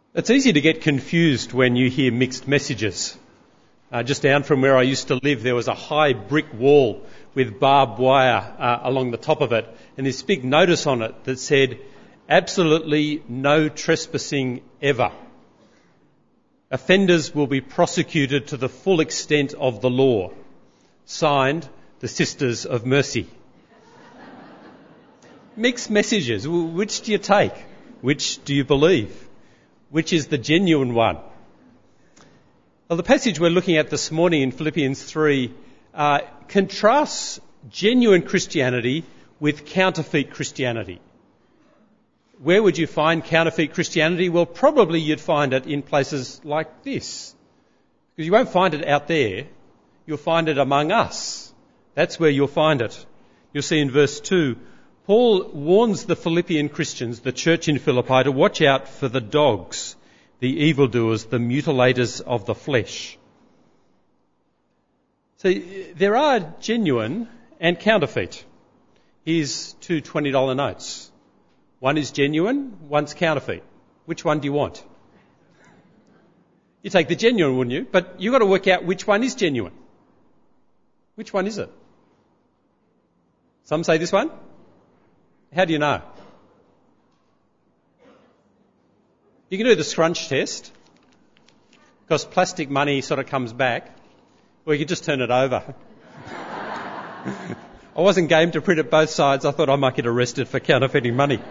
It's easy to get confused when you hear mixed messages. Just down from where I used to live, there was a high brick wall with barbed wire along the top of it, and this big notice on it that said, "Absolutely no trespassing ever. Offenders will be prosecuted to the full extent of the law. Signed, the Sisters of Mercy." Mixed messages. Which do you take? Which do you believe? Which is the genuine one? Well, the passage we're looking at this morning in Philippians 3 contrasts genuine Christianity with counterfeit Christianity. Where would you find counterfeit Christianity? Well, probably you'd find it in places like this. Because you won't find it out there. You'll find it among us. That's where you'll find it. You'll see in verse 2, Paul warns the Philippian Christians, the church in Philippi, to watch out for the dogs, the evildoers, the mutilators of the flesh. So there are genuine and counterfeit. Here's two $20 notes. One is genuine, one's counterfeit. Which one do you want? You take the genuine, wouldn't you? But you've got to work out which one is genuine. Which one is it? Some say this one. How do you know? You can do the scrunch test, because plastic money sort of comes back, or you can just turn it over. I wasn't game to print it both sides. I thought I might get arrested for counterfeiting money.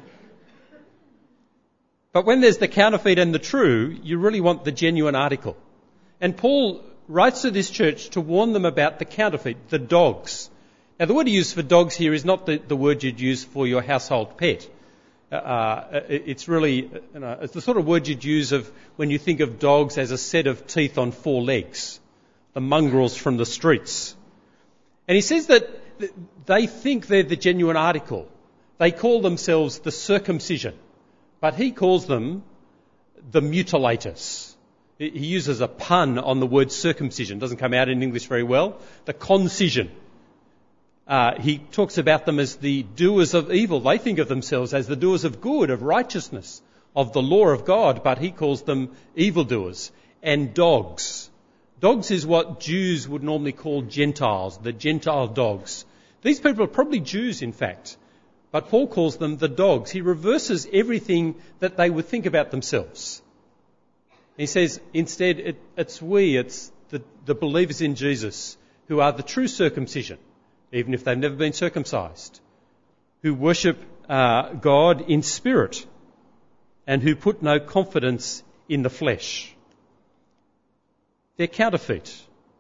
But when there's the counterfeit and the true, you really want the genuine article. And Paul writes to this church to warn them about the counterfeit, the dogs. Now, the word he used for dogs here is not the word you'd use for your household pet. It's really, it's the sort of word you'd use of when you think of dogs as a set of teeth on four legs, the mongrels from the streets. And he says that they think they're the genuine article. They call themselves the circumcision, but he calls them the mutilators. He uses a pun on the word circumcision. It doesn't come out in English very well. The concision. He talks about them as the doers of evil. They think of themselves as the doers of good, of righteousness, of the law of God, but he calls them evildoers and dogs. Dogs is what Jews would normally call Gentiles, the Gentile dogs. These people are probably Jews, in fact, but Paul calls them the dogs. He reverses everything that they would think about themselves. He says, instead, it's the believers in Jesus who are the true circumcision, even if they've never been circumcised, who worship God in spirit and who put no confidence in the flesh. They're counterfeit.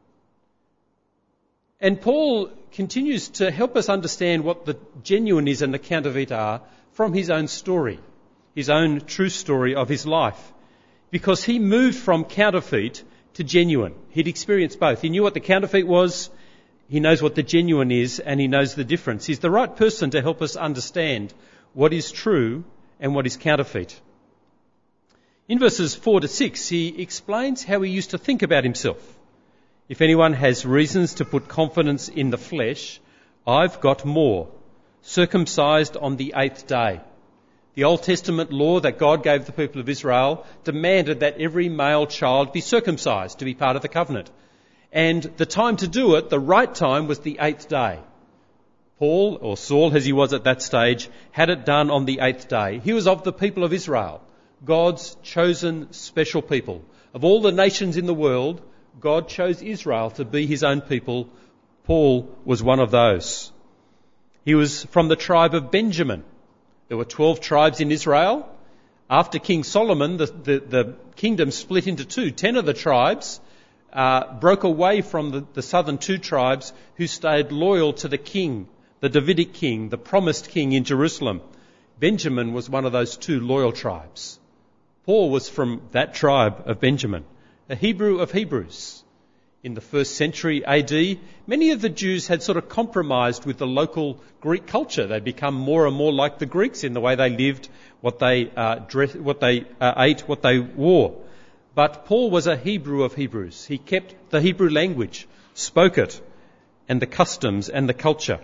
And Paul continues to help us understand what the genuine is and the counterfeit are from his own story, his own true story of his life, because he moved from counterfeit to genuine. He'd experienced both. He knew what the counterfeit was. He knows what the genuine is, and he knows the difference. He's the right person to help us understand what is true and what is counterfeit. In verses 4 to 6, he explains how he used to think about himself. If anyone has reasons to put confidence in the flesh, I've got more. Circumcised on the 8th day. The Old Testament law that God gave the people of Israel demanded that every male child be circumcised to be part of the covenant. And the time to do it, the right time, was the 8th day. Paul, or Saul as he was at that stage, had it done on the 8th day. He was of the people of Israel, God's chosen special people. Of all the nations in the world, God chose Israel to be his own people. Paul was one of those. He was from the tribe of Benjamin. There were 12 tribes in Israel. After King Solomon, the kingdom split into two. 10 of the tribes broke away from the southern two tribes who stayed loyal to the king, the Davidic king, the promised king in Jerusalem. Benjamin was one of those two loyal tribes. Paul was from that tribe of Benjamin, a Hebrew of Hebrews. In the 1st century AD, many of the Jews had sort of compromised with the local Greek culture. They'd become more and more like the Greeks in the way they lived, what they dressed, what they ate, what they wore. But Paul was a Hebrew of Hebrews. He kept the Hebrew language, spoke it, and the customs and the culture.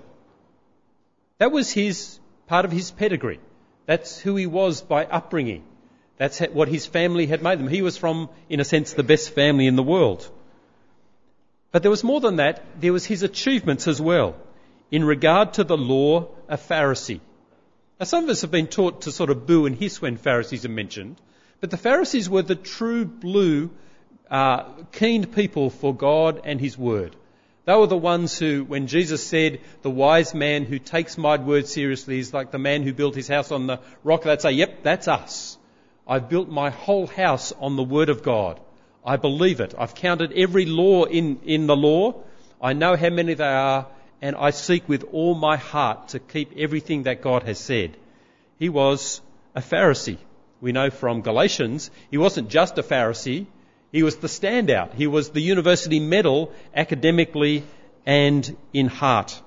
That was part of his pedigree. That's who he was by upbringing. That's what his family had made them. He was from, in a sense, the best family in the world. But there was more than that. There was his achievements as well. In regard to the law, a Pharisee. Now, some of us have been taught to sort of boo and hiss when Pharisees are mentioned, but the Pharisees were the true blue, keen people for God and his word. They were the ones who, when Jesus said, the wise man who takes my word seriously is like the man who built his house on the rock, they'd say, yep, that's us. I've built my whole house on the word of God. I believe it. I've counted every law in the law. I know how many they are, and I seek with all my heart to keep everything that God has said. He was a Pharisee. We know from Galatians, he wasn't just a Pharisee, he was the standout. He was the university medal academically and in heart.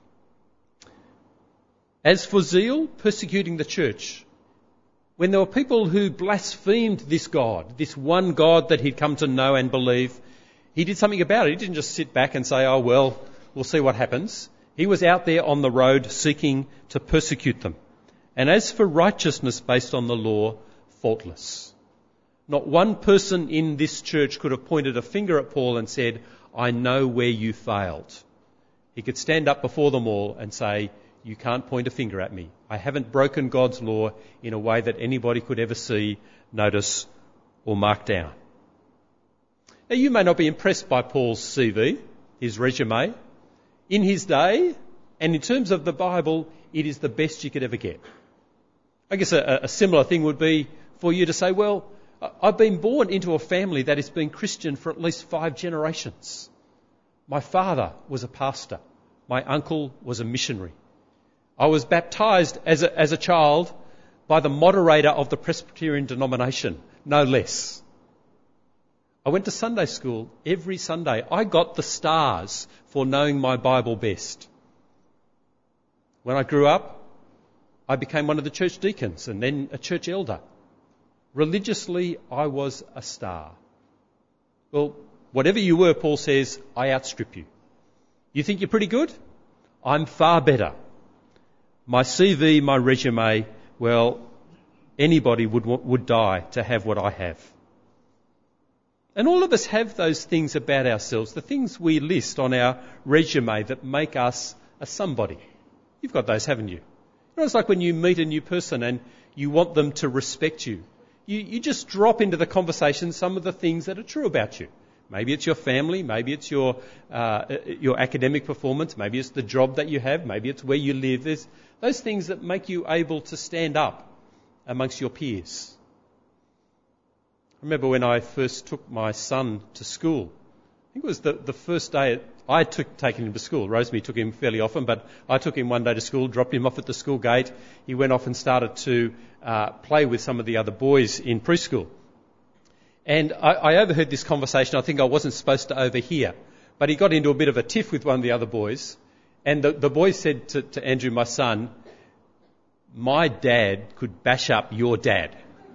As for zeal, persecuting the church. When there were people who blasphemed this God, this one God that he'd come to know and believe, he did something about it. He didn't just sit back and say, oh, well, we'll see what happens. He was out there on the road seeking to persecute them. And as for righteousness based on the law, faultless. Not one person in this church could have pointed a finger at Paul and said, I know where you failed. He could stand up before them all and say, you can't point a finger at me. I haven't broken God's law in a way that anybody could ever see, notice, or mark down. Now, you may not be impressed by Paul's CV, his resume. In his day, and in terms of the Bible, it is the best you could ever get. I guess a similar thing would be for you to say, well, I've been born into a family that has been Christian for at least 5 generations. My father was a pastor. My uncle was a missionary. I was baptised as a child by the moderator of the Presbyterian denomination, no less. I went to Sunday school every Sunday. I got the stars for knowing my Bible best. When I grew up, I became one of the church deacons and then a church elder. Religiously, I was a star. Well, whatever you were, Paul says, I outstrip you. You think you're pretty good? I'm far better. My CV, my resume, well, anybody would die to have what I have. And all of us have those things about ourselves, the things we list on our resume that make us a somebody. You've got those, haven't you? You know, it's like when you meet a new person and you want them to respect you. You just drop into the conversation some of the things that are true about you. Maybe it's your family, maybe it's your academic performance, maybe it's the job that you have, maybe it's where you live. There's those things that make you able to stand up amongst your peers. I remember when I first took my son to school. I think it was the first day I taken him to school. Rosemary took him fairly often, but I took him one day to school, dropped him off at the school gate. He went off and started to play with some of the other boys in preschool. And I overheard this conversation. I think I wasn't supposed to overhear. But he got into a bit of a tiff with one of the other boys. And the boy said to Andrew, my son, my dad could bash up your dad.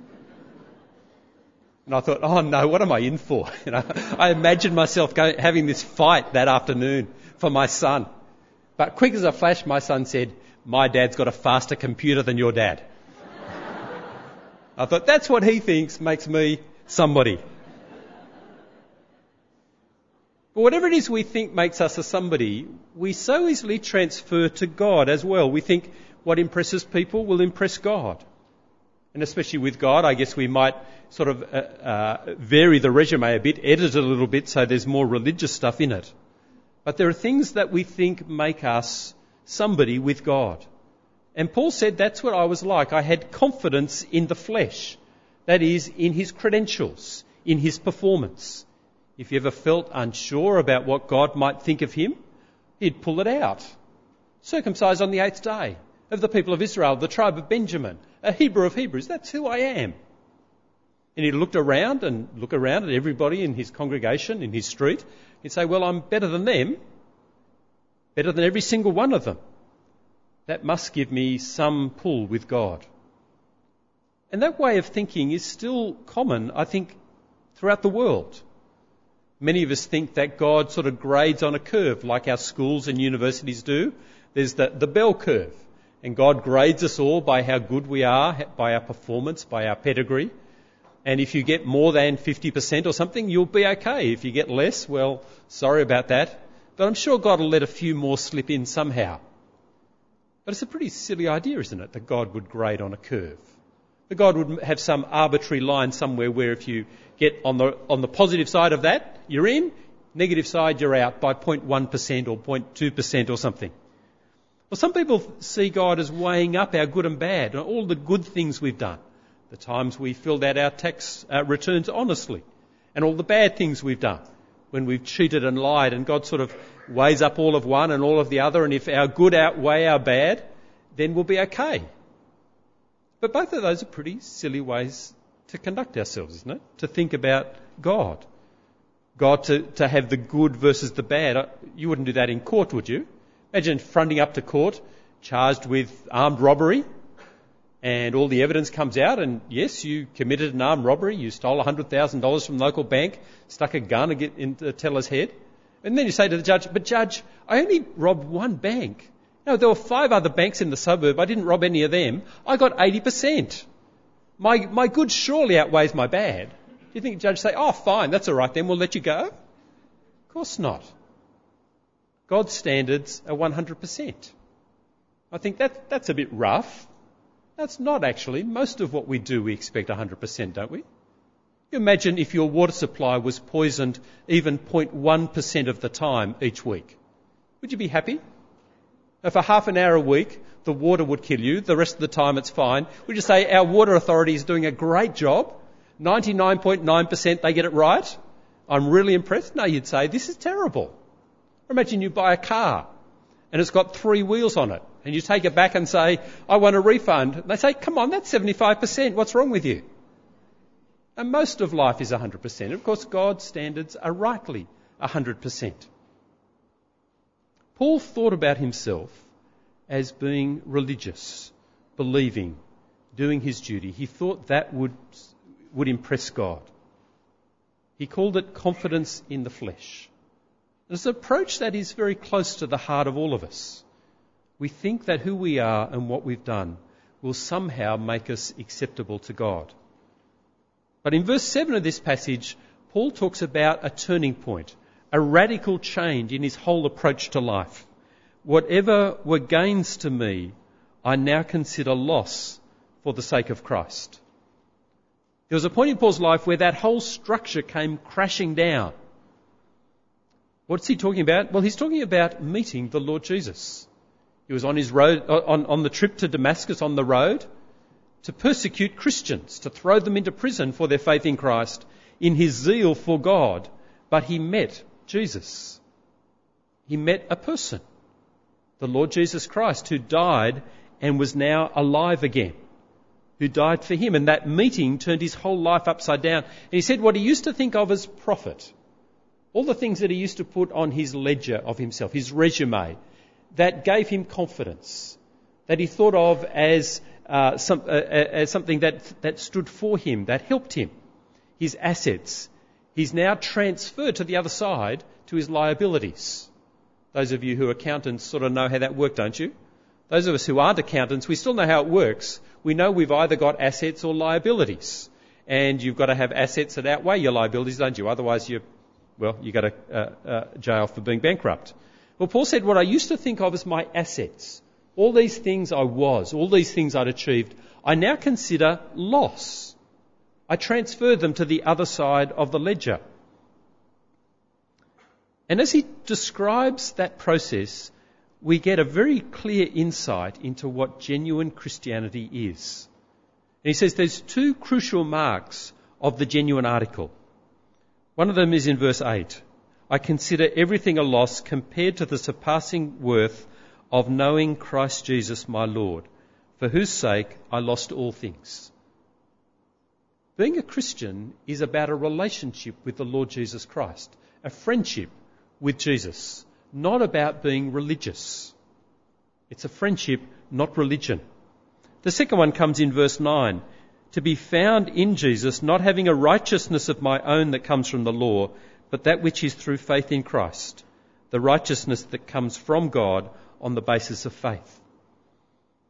And I thought, oh no, what am I in for? You know, I imagined myself having this fight that afternoon for my son. But quick as a flash, my son said, my dad's got a faster computer than your dad. I thought, that's what he thinks makes me somebody. But whatever it is we think makes us a somebody, we so easily transfer to God as well. We think what impresses people will impress God. And especially with God, I guess we might sort of vary the resume a bit, edit it a little bit so there's more religious stuff in it. But there are things that we think make us somebody with God. And Paul said that's what I was like. I had confidence in the flesh. That is, in his credentials, in his performance. If he ever felt unsure about what God might think of him, he'd pull it out. Circumcised on the 8th day, of the people of Israel, the tribe of Benjamin, a Hebrew of Hebrews, that's who I am. And he'd look around at everybody in his congregation, in his street. He'd say, well, I'm better than them, better than every single one of them. That must give me some pull with God. And that way of thinking is still common, I think, throughout the world. Many of us think that God sort of grades on a curve like our schools and universities do. There's the bell curve. And God grades us all by how good we are, by our performance, by our pedigree. And if you get more than 50% or something, you'll be okay. If you get less, well, sorry about that. But I'm sure God will let a few more slip in somehow. But it's a pretty silly idea, isn't it, that God would grade on a curve? That God would have some arbitrary line somewhere where if you get on the positive side of that, you're in, negative side, you're out by 0.1% or 0.2% or something. Well, some people see God as weighing up our good and bad, and all the good things we've done, the times we filled out our tax returns honestly, and all the bad things we've done, when we've cheated and lied, and God sort of weighs up all of one and all of the other, and if our good outweigh our bad, then we'll be okay. But both of those are pretty silly ways to conduct ourselves, isn't it? To think about God. God to have the good versus the bad. You wouldn't do that in court, would you? Imagine fronting up to court, charged with armed robbery, and all the evidence comes out, and yes, you committed an armed robbery, you stole $100,000 from the local bank, stuck a gun into the teller's head, and then you say to the judge, but judge, I only robbed one bank. No, there were 5 other banks in the suburb. I didn't rob any of them. I got 80%. My good surely outweighs my bad. Do you think the judge say, oh, fine, that's all right then, we'll let you go? Of course not. God's standards are 100%. I think that's a bit rough. That's not actually. Most of what we do, we expect 100%, don't we? You imagine if your water supply was poisoned even 0.1% of the time each week. Would you be happy? Now, for half an hour a week, the water would kill you. The rest of the time, it's fine. Would you say our water authority is doing a great job? 99.9% they get it right? I'm really impressed? No, you'd say, this is terrible. Or imagine you buy a car and it's got 3 wheels on it and you take it back and say, I want a refund. And they say, come on, that's 75%. What's wrong with you? And most of life is 100%. And of course, God's standards are rightly 100%. Paul thought about himself as being religious, believing, doing his duty. He thought that would impress God. He called it confidence in the flesh. It's an approach that is very close to the heart of all of us. We think that who we are and what we've done will somehow make us acceptable to God. But in verse 7 of this passage, Paul talks about a turning point, a radical change in his whole approach to life. Whatever were gains to me, I now consider loss for the sake of Christ. There was a point in Paul's life where that whole structure came crashing down. What's he talking about? Well, he's talking about meeting the Lord Jesus. He was on his road, on the trip to Damascus on the road to persecute Christians, to throw them into prison for their faith in Christ, in his zeal for God. But he met Jesus. He met a person, the Lord Jesus Christ, who died and was now alive again, who died for him. And that meeting turned his whole life upside down. And he said what he used to think of as profit, all the things that he used to put on his ledger of himself, his resume, that gave him confidence, that he thought of as something that stood for him, that helped him, his assets. He's now transferred to the other side to his liabilities. Those of you who are accountants sort of know how that works, don't you? Those of us who aren't accountants, we still know how it works. We know we've either got assets or liabilities. And you've got to have assets that outweigh your liabilities, don't you? Otherwise you go to jail for being bankrupt. Well, Paul said, what I used to think of as my assets, all these things I was, all these things I'd achieved, I now consider loss. I transfer them to the other side of the ledger. And as he describes that process, we get a very clear insight into what genuine Christianity is. And he says there's 2 crucial marks of the genuine article. One of them is in verse 8. I consider everything a loss compared to the surpassing worth of knowing Christ Jesus my Lord, for whose sake I lost all things. Being a Christian is about a relationship with the Lord Jesus Christ, a friendship with Jesus, not about being religious. It's a friendship, not religion. The second one comes in verse 9. To be found in Jesus, not having a righteousness of my own that comes from the law, but that which is through faith in Christ, the righteousness that comes from God on the basis of faith.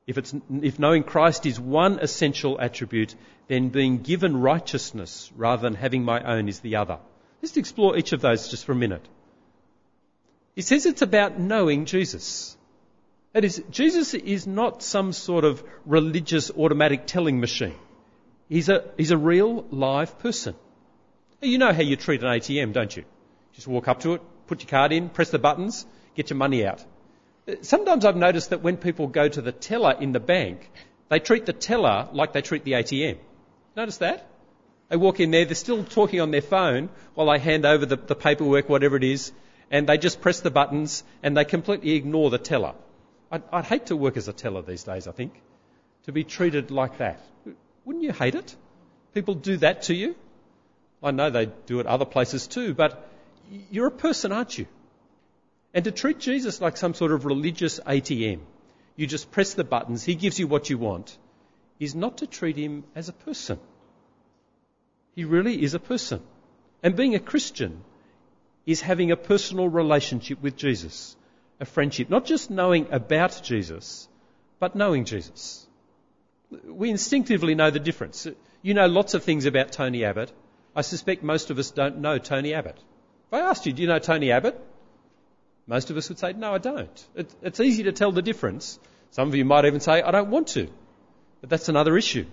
If knowing Christ is one essential attribute, then being given righteousness rather than having my own is the other. Let's explore each of those just for a minute. He says it's about knowing Jesus. That is, Jesus is not some sort of religious automatic telling machine. He's a real live person. You know how you treat an ATM, don't you? Just walk up to it, put your card in, press the buttons, get your money out. Sometimes I've noticed that when people go to the teller in the bank, they treat the teller like they treat the ATM. Notice that? They walk in there, they're still talking on their phone while they hand over the paperwork, whatever it is, and they just press the buttons and they completely ignore the teller. I'd hate to work as a teller these days, I think, to be treated like that. Wouldn't you hate it? People do that to you? I know they do it other places too, but you're a person, aren't you? And to treat Jesus like some sort of religious ATM, you just press the buttons, he gives you what you want, is not to treat him as a person. He really is a person. And being a Christian is having a personal relationship with Jesus, a friendship, not just knowing about Jesus, but knowing Jesus. We instinctively know the difference. You know lots of things about Tony Abbott. I suspect most of us don't know Tony Abbott. If I asked you, do you know Tony Abbott? Most of us would say, no, I don't. It's easy to tell the difference. Some of you might even say, I don't want to. But that's another issue.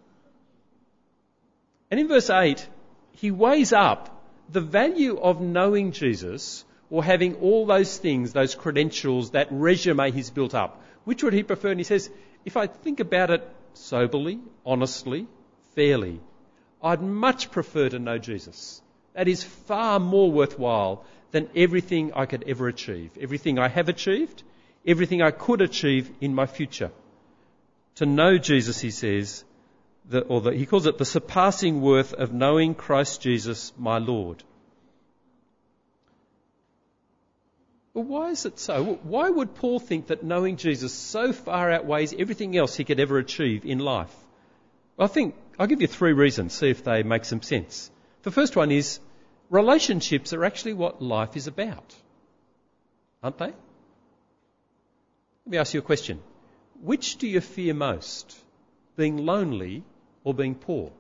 And in verse 8, he weighs up the value of knowing Jesus or having all those things, those credentials, that resume he's built up. Which would he prefer? And he says, if I think about it soberly, honestly, fairly, I'd much prefer to know Jesus. That is far more worthwhile than everything I could ever achieve, everything I have achieved, everything I could achieve in my future. To know Jesus, he says, he calls it the surpassing worth of knowing Christ Jesus, my Lord. But why is it so? Why would Paul think that knowing Jesus so far outweighs everything else he could ever achieve in life? Well, I'll give you 3 reasons, see if they make some sense. The first one is, relationships are actually what life is about, aren't they? Let me ask you a question. Which do you fear most, being lonely or being poor?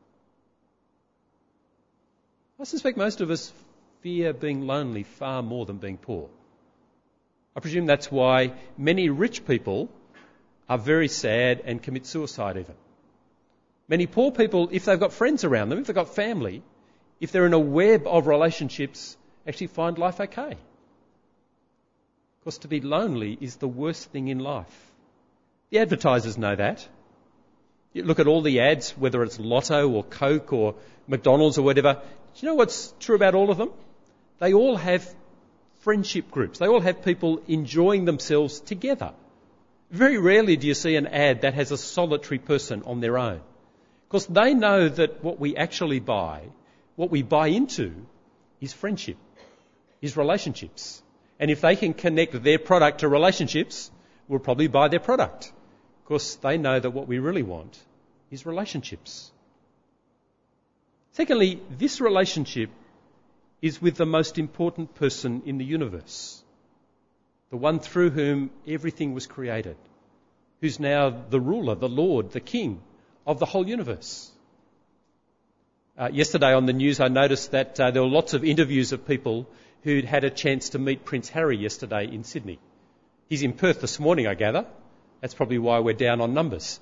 I suspect most of us fear being lonely far more than being poor. I presume that's why many rich people are very sad and commit suicide even. Many poor people, if they've got friends around them, if they've got family, if they're in a web of relationships, actually find life okay. Because to be lonely is the worst thing in life. The advertisers know that. You look at all the ads, whether it's Lotto or Coke or McDonald's or whatever. Do you know what's true about all of them? They all have friendship groups. They all have people enjoying themselves together. Very rarely do you see an ad that has a solitary person on their own. Because they know that what we actually buy, what we buy into, is friendship, is relationships. And if they can connect their product to relationships, we'll probably buy their product. Because they know that what we really want is relationships. Secondly, this relationship is with the most important person in the universe, the one through whom everything was created, who's now the ruler, the Lord, the King of the whole universe. Yesterday on the news I noticed that there were lots of interviews of people who'd had a chance to meet Prince Harry yesterday in Sydney. He's in Perth this morning, I gather. That's probably why we're down on numbers.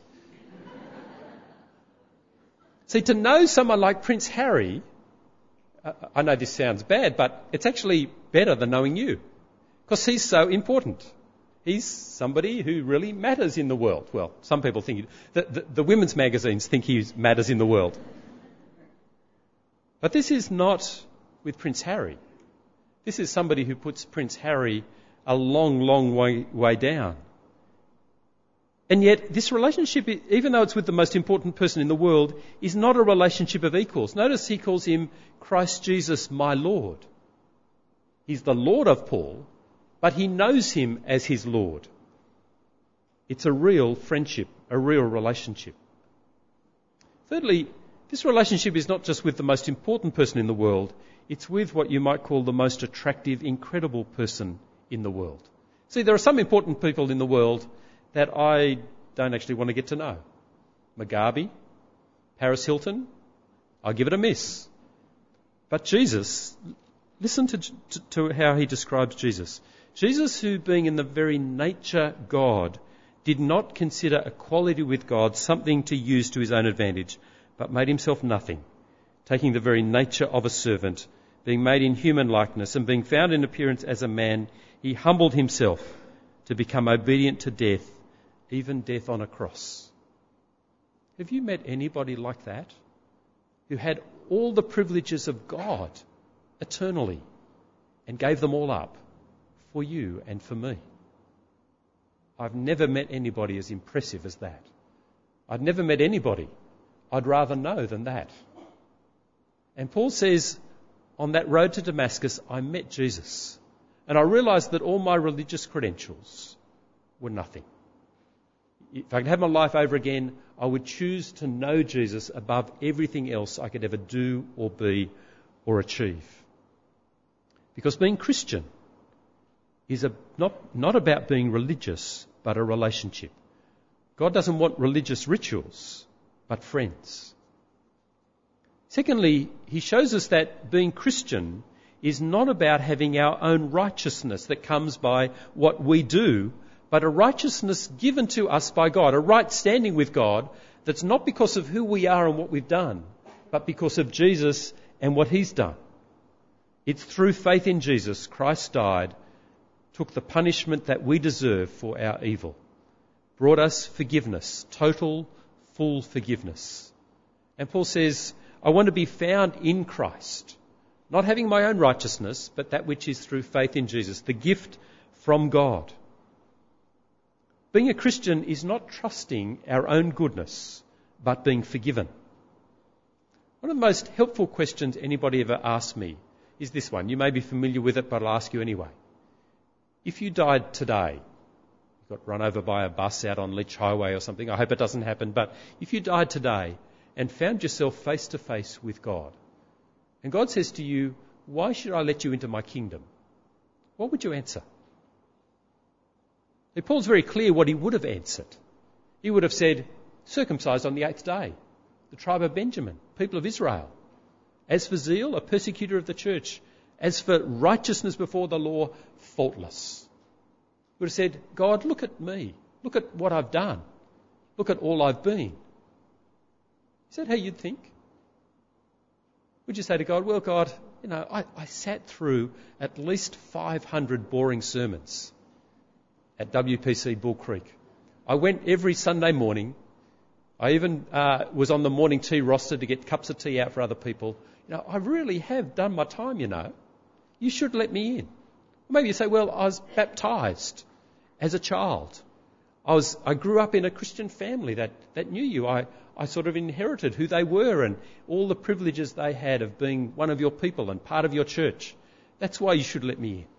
See, to know someone like Prince Harry, I know this sounds bad, but it's actually better than knowing you. Because he's so important. He's somebody who really matters in the world. Well, some people think, the women's magazines think he matters in the world. But this is not with Prince Harry. This is somebody who puts Prince Harry a long, long way down. And yet this relationship, even though it's with the most important person in the world, is not a relationship of equals. Notice he calls him Christ Jesus, my Lord. He's the Lord of Paul, but he knows him as his Lord. It's a real friendship, a real relationship. Thirdly, this relationship is not just with the most important person in the world, it's with what you might call the most attractive, incredible person in the world. See, there are some important people in the world that I don't actually want to get to know. Mugabe, Paris Hilton, I'll give it a miss. But Jesus, listen to how he describes Jesus. Jesus, who being in the very nature God, did not consider equality with God something to use to his own advantage, but made himself nothing, taking the very nature of a servant, being made in human likeness, and being found in appearance as a man, he humbled himself to become obedient to death, even death on a cross. Have you met anybody like that, who had all the privileges of God eternally and gave them all up for you and for me? I've never met anybody as impressive as that. I've never met anybody I'd rather know than that. And Paul says, on that road to Damascus, I met Jesus. And I realised that all my religious credentials were nothing. If I could have my life over again, I would choose to know Jesus above everything else I could ever do or be or achieve. Because being Christian is not about being religious, but a relationship. God doesn't want religious rituals, but friends. Secondly, he shows us that being Christian is not about having our own righteousness that comes by what we do, but a righteousness given to us by God, a right standing with God that's not because of who we are and what we've done, but because of Jesus and what he's done. It's through faith in Jesus, Christ died, took the punishment that we deserve for our evil, brought us forgiveness, total, full forgiveness. And Paul says, I want to be found in Christ, not having my own righteousness, but that which is through faith in Jesus, the gift from God. Being a Christian is not trusting our own goodness, but being forgiven. One of the most helpful questions anybody ever asked me is this one. You may be familiar with it, but I'll ask you anyway. If you died today, you got run over by a bus out on Leach Highway or something, I hope it doesn't happen, but if you died today and found yourself face to face with God, and God says to you, why should I let you into my kingdom? What would you answer? Paul's very clear what he would have answered. He would have said, circumcised on the 8th day, the tribe of Benjamin, people of Israel. As for zeal, a persecutor of the church. As for righteousness before the law, faultless. He would have said, God, look at me. Look at what I've done. Look at all I've been. Is that how you'd think? Would you say to God, well, God, I sat through at least 500 boring sermons at WPC Bull Creek. I went every Sunday morning. I even was on the morning tea roster to get cups of tea out for other people. I really have done my time, You should let me in. Maybe you say, well, I was baptised as a child. I grew up in a Christian family that knew you. I sort of inherited who they were and all the privileges they had of being one of your people and part of your church. That's why you should let me in.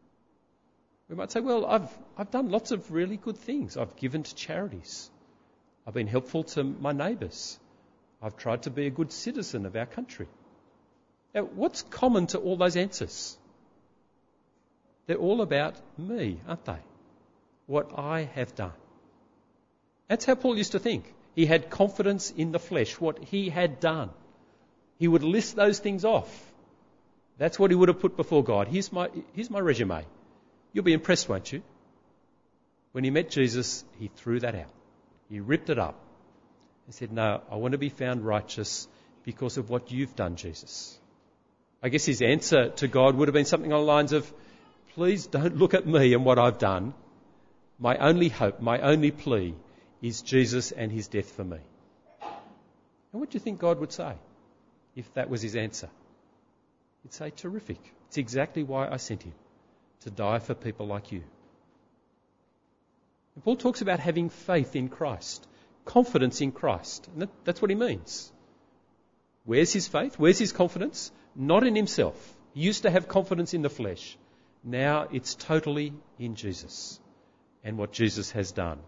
We might say, well, I've done lots of really good things. I've given to charities. I've been helpful to my neighbours. I've tried to be a good citizen of our country. Now, what's common to all those answers? They're all about me, aren't they? What I have done. That's how Paul used to think. He had confidence in the flesh, what he had done. He would list those things off. That's what he would have put before God. Here's my resume. You'll be impressed, won't you? When he met Jesus, he threw that out. He ripped it up. He said, no, I want to be found righteous because of what you've done, Jesus. I guess his answer to God would have been something on the lines of, please don't look at me and what I've done. My only hope, my only plea is Jesus and his death for me. And what do you think God would say if that was his answer? He'd say, terrific. It's exactly why I sent him, to die for people like you. And Paul talks about having faith in Christ, confidence in Christ. And that's what he means. Where's his faith? Where's his confidence? Not in himself. He used to have confidence in the flesh. Now it's totally in Jesus and what Jesus has done.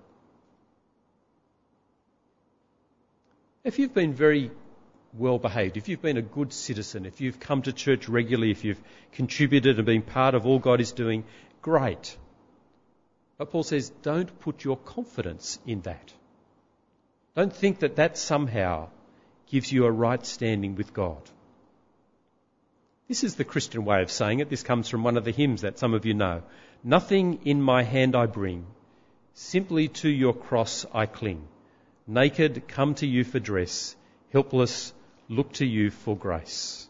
If you've been very well behaved, if you've been a good citizen, if you've come to church regularly, if you've contributed and been part of all God is doing, great. But Paul says, don't put your confidence in that. Don't think that that somehow gives you a right standing with God. This is the Christian way of saying it. This comes from one of the hymns that some of you know. Nothing in my hand I bring, simply to your cross I cling. Naked, come to you for dress. Helpless, look to you for grace.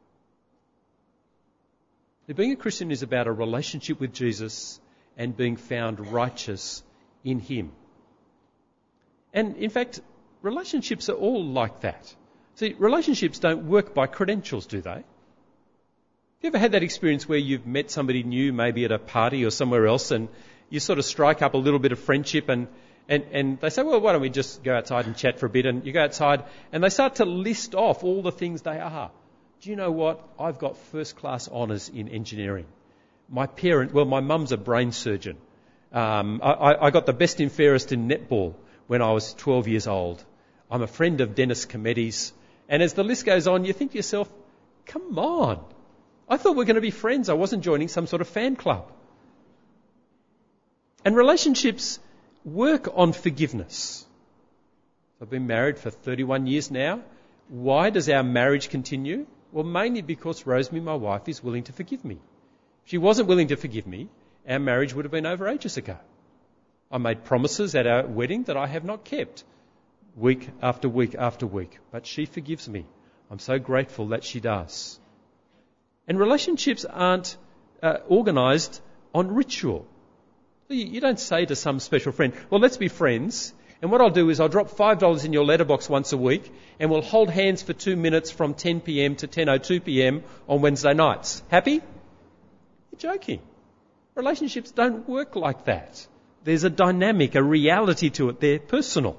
Being a Christian is about a relationship with Jesus and being found righteous in him. And in fact, relationships are all like that. See, relationships don't work by credentials, do they? Have you ever had that experience where you've met somebody new, maybe at a party or somewhere else, and you sort of strike up a little bit of friendship and they say, well, why don't we just go outside and chat for a bit? And you go outside and they start to list off all the things they are. Do you know what? I've got first-class honours in engineering. My mum's a brain surgeon. I got the best and fairest in netball when I was 12 years old. I'm a friend of Dennis Cometti's. And as the list goes on, you think to yourself, come on. I thought we were going to be friends. I wasn't joining some sort of fan club. And relationships work on forgiveness. I've been married for 31 years now. Why does our marriage continue? Well, mainly because Rosemary, my wife, is willing to forgive me. If she wasn't willing to forgive me, our marriage would have been over ages ago. I made promises at our wedding that I have not kept, week after week after week. But she forgives me. I'm so grateful that she does. And relationships aren't organised on ritual. You don't say to some special friend, well, let's be friends. And what I'll do is I'll drop $5 in your letterbox once a week and we'll hold hands for 2 minutes from 10 p.m. to 10:02 p.m. on Wednesday nights. Happy? You're joking. Relationships don't work like that. There's a dynamic, a reality to it. They're personal.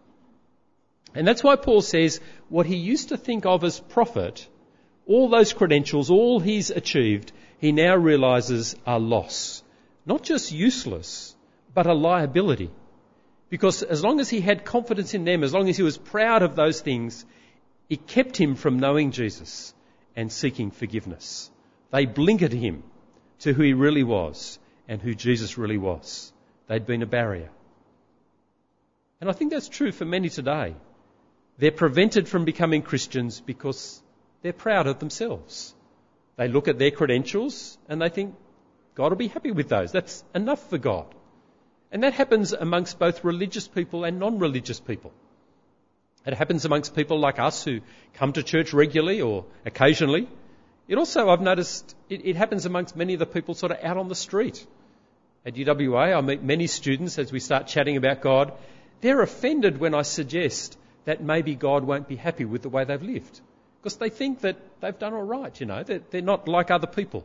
And that's why Paul says what he used to think of as profit, all those credentials, all he's achieved, he now realises are loss. Not just useless, but a liability. Because as long as he had confidence in them, as long as he was proud of those things, it kept him from knowing Jesus and seeking forgiveness. They blinkered him to who he really was and who Jesus really was. They'd been a barrier. And I think that's true for many today. They're prevented from becoming Christians because they're proud of themselves. They look at their credentials and they think, God will be happy with those. That's enough for God. And that happens amongst both religious people and non-religious people. It happens amongst people like us who come to church regularly or occasionally. It also, I've noticed, it happens amongst many of the people sort of out on the street. At UWA, I meet many students as we start chatting about God. They're offended when I suggest that maybe God won't be happy with the way they've lived. Because they think that they've done all right, you know. They're not like other people.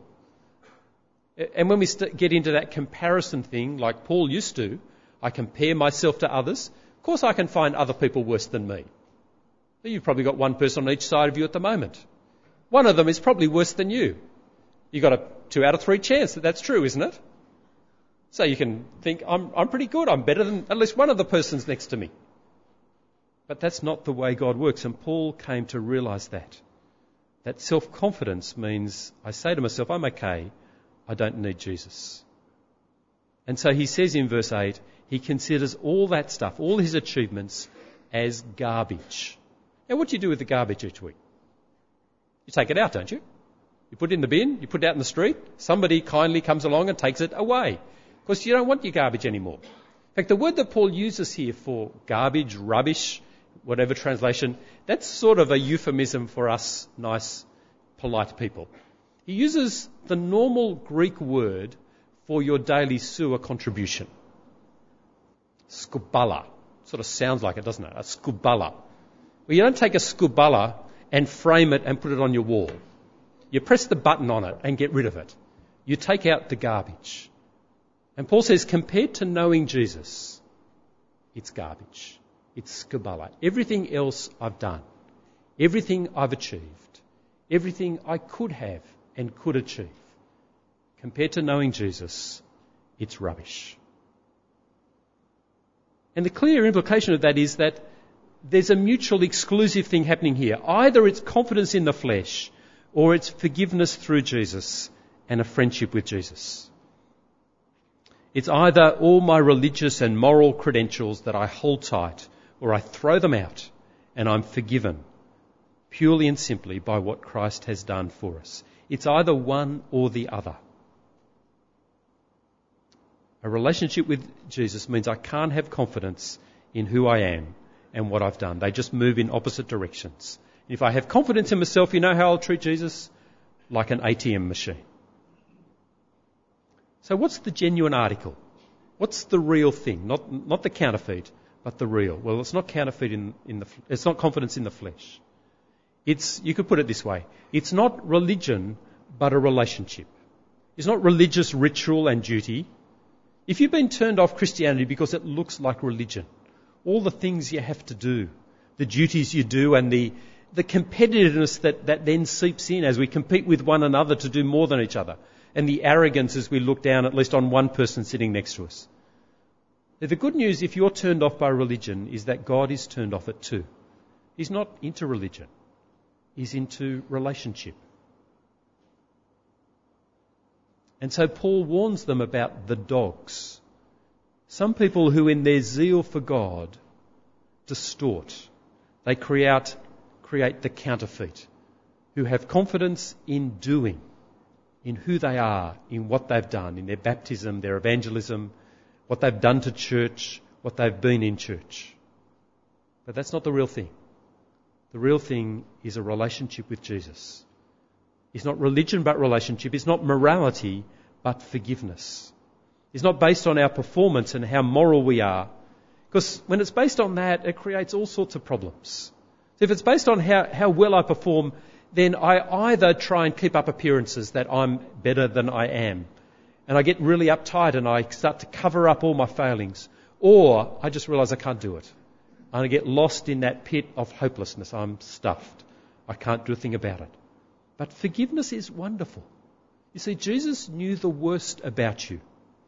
And when we get into that comparison thing, like Paul used to, I compare myself to others. Of course I can find other people worse than me. You've probably got one person on each side of you at the moment. One of them is probably worse than you. You've got a 2 out of 3 chance that that's true, isn't it? So you can think, I'm pretty good, I'm better than at least one of the persons next to me. But that's not the way God works, and Paul came to realise that. That self-confidence means I say to myself, I'm okay, I don't need Jesus. And so he says in verse 8, he considers all that stuff, all his achievements, as garbage. Now what do you do with the garbage each week? You take it out, don't you? You put it in the bin, you put it out in the street, somebody kindly comes along and takes it away. Because you don't want your garbage anymore. In fact, the word that Paul uses here for garbage, rubbish, whatever translation, that's sort of a euphemism for us nice, polite people. He uses the normal Greek word for your daily sewer contribution. Skubala. Sort of sounds like it, doesn't it? A skubala. Well, you don't take a skubala and frame it and put it on your wall. You press the button on it and get rid of it. You take out the garbage. And Paul says, compared to knowing Jesus, it's garbage. It's skubala. Everything else I've done, everything I've achieved, everything I could have and could achieve, compared to knowing Jesus, it's rubbish. And the clear implication of that is that there's a mutual exclusive thing happening here. Either it's confidence in the flesh or it's forgiveness through Jesus and a friendship with Jesus. It's either all my religious and moral credentials that I hold tight, or I throw them out and I'm forgiven purely and simply by what Christ has done for us. It's either one or the other. A relationship with Jesus means I can't have confidence in who I am and what I've done. They just move in opposite directions. If I have confidence in myself, you know how I'll treat Jesus? Like an ATM machine. So what's the genuine article? What's the real thing? Not the counterfeit, but the real. Well, it's not counterfeit it's not confidence in the flesh. You could put it this way. It's not religion, but a relationship. It's not religious ritual and duty. If you've been turned off Christianity because it looks like religion, all the things you have to do, the duties you do, and the competitiveness that then seeps in as we compete with one another to do more than each other, and the arrogance as we look down at least on one person sitting next to us. The good news, if you're turned off by religion, is that God is turned off it too. He's not into religion. He's into relationship. And so Paul warns them about the dogs. Some people who in their zeal for God distort. They create the counterfeit, who have confidence in doing, in who they are, in what they've done, in their baptism, their evangelism, what they've done to church, what they've been in church. But that's not the real thing. The real thing is a relationship with Jesus. It's not religion but relationship. It's not morality but forgiveness. It's not based on our performance and how moral we are. Because when it's based on that, it creates all sorts of problems. So if it's based on how well I perform, then I either try and keep up appearances that I'm better than I am, and I get really uptight and I start to cover up all my failings, or I just realise I can't do it. And I get lost in that pit of hopelessness. I'm stuffed. I can't do a thing about it. But forgiveness is wonderful. You see, Jesus knew the worst about you.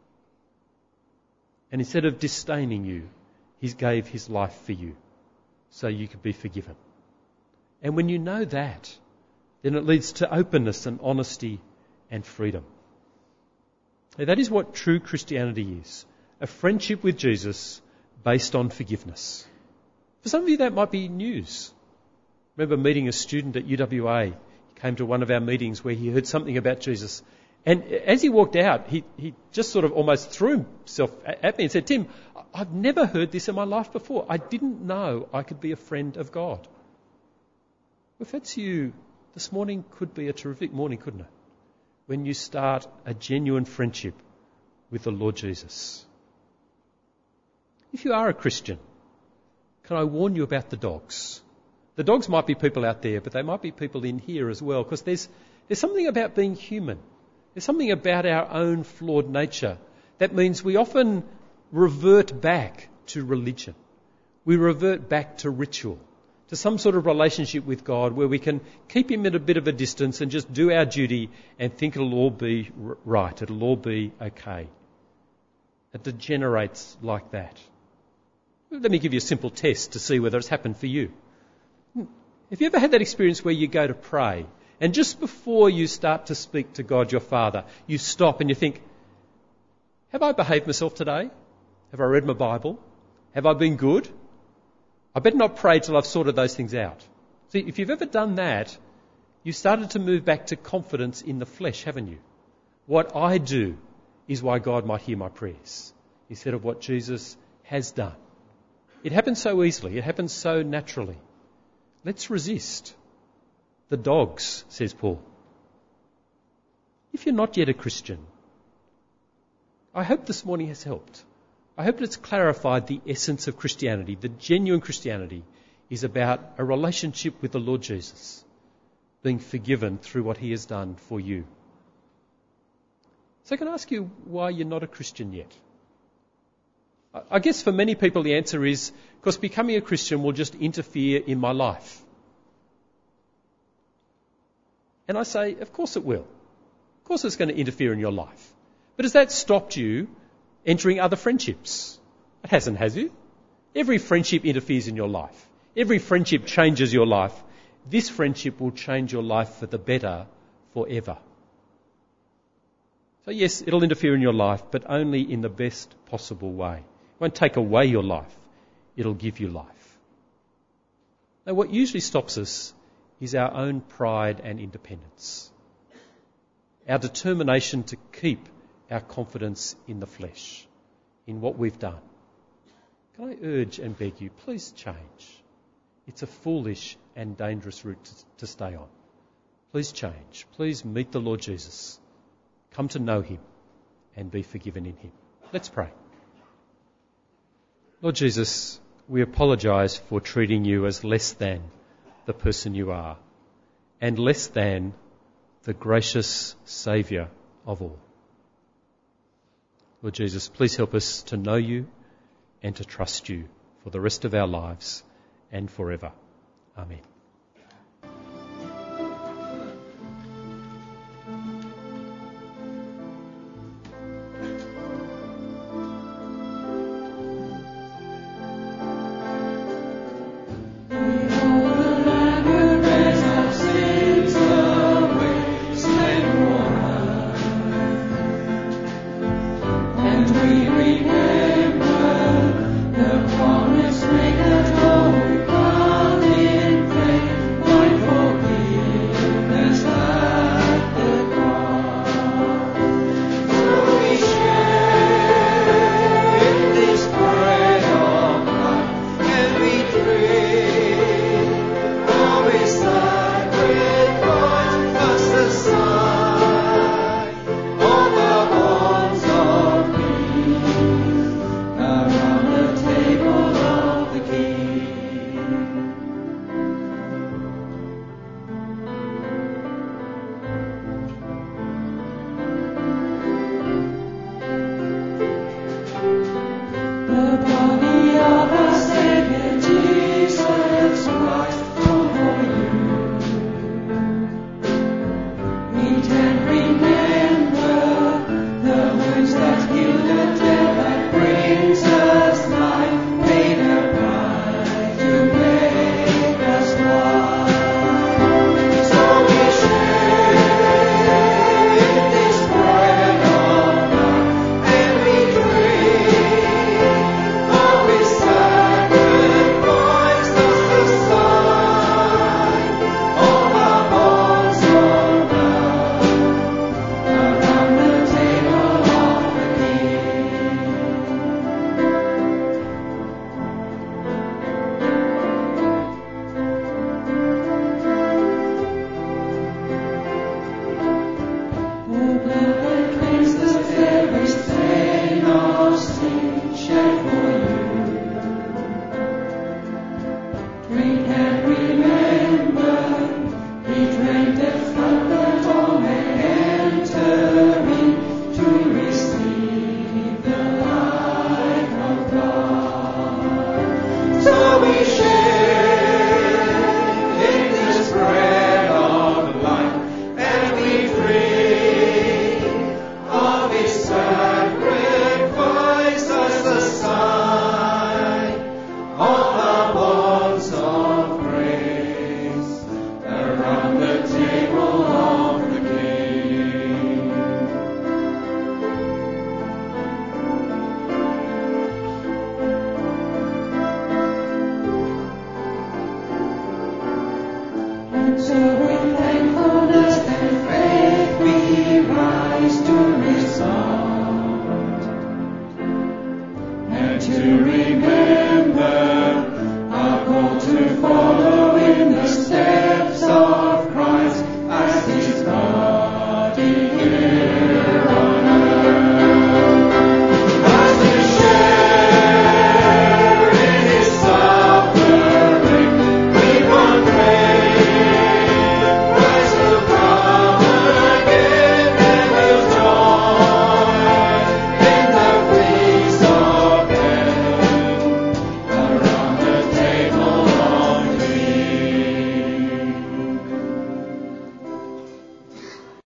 And instead of disdaining you, he gave his life for you so you could be forgiven. And when you know that, then it leads to openness and honesty and freedom. Now, that is what true Christianity is. A friendship with Jesus based on forgiveness. For some of you that might be news. I remember meeting a student at UWA. He came to one of our meetings where he heard something about Jesus. And as he walked out, he just sort of almost threw himself at me and said, "Tim, I've never heard this in my life before. I didn't know I could be a friend of God." Well, if that's you, this morning could be a terrific morning, couldn't it? When you start a genuine friendship with the Lord Jesus. If you are a Christian, can I warn you about the dogs? The dogs might be people out there, but they might be people in here as well, because there's something about being human. There's something about our own flawed nature that means we often revert back to religion. We revert back to ritual, to some sort of relationship with God where we can keep him at a bit of a distance and just do our duty and think it'll all be right, it'll all be okay. It degenerates like that. Let me give you a simple test to see whether it's happened for you. Have you ever had that experience where you go to pray and just before you start to speak to God your Father, you stop and you think, have I behaved myself today? Have I read my Bible? Have I been good? I better not pray till I've sorted those things out. See, if you've ever done that, you started to move back to confidence in the flesh, haven't you? What I do is why God might hear my prayers, instead of what Jesus has done. It happens so easily. It happens so naturally. Let's resist. The dogs, says Paul. If you're not yet a Christian, I hope this morning has helped. I hope that it's clarified the essence of Christianity. The genuine Christianity is about a relationship with the Lord Jesus, being forgiven through what he has done for you. So I can ask you why you're not a Christian yet. I guess for many people the answer is because becoming a Christian will just interfere in my life. And I say, of course it will. Of course it's going to interfere in your life. But has that stopped you entering other friendships? It hasn't, has it? Every friendship interferes in your life. Every friendship changes your life. This friendship will change your life for the better forever. So yes, it'll interfere in your life, but only in the best possible way. It won't take away your life. It'll give you life. Now, what usually stops us is our own pride and independence, our determination to keep our confidence in the flesh, in what we've done. Can I urge and beg you, please change. It's a foolish and dangerous route to stay on. Please change. Please meet the Lord Jesus. Come to know him and be forgiven in him. Let's pray. Lord Jesus, we apologise for treating you as less than the person you are and less than the gracious Saviour of all. Lord Jesus, please help us to know you and to trust you for the rest of our lives and forever. Amen.